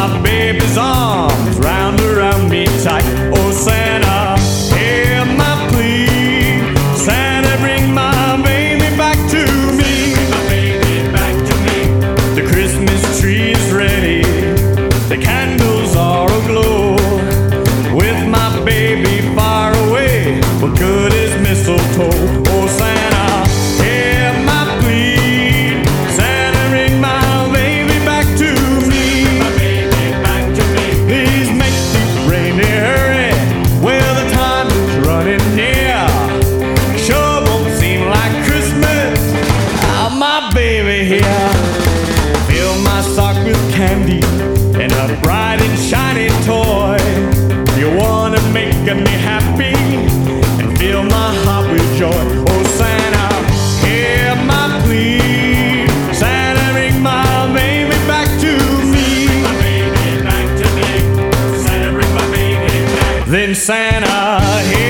my baby's arms round around me tight. Oh Santa, hear my plea. Santa, bring my baby back to me. Bring my baby back to me. The Christmas tree is ready, the candles are aglow. With my baby far away, what good is mistletoe? Oh Santa, hear my plea. Santa, bring my baby back to me. Bring my baby back to me. Please make these reindeer hurry, well the time is running near. Sure won't seem like Christmas without my baby here. Fill my sock with candy and a bright and shiny toy. You wanna make me happy and fill my heart with joy. Oh Santa, hear my plea. Santa, bring my baby back to me. Bring my baby back to me. Santa, bring my baby back. Then Santa, hear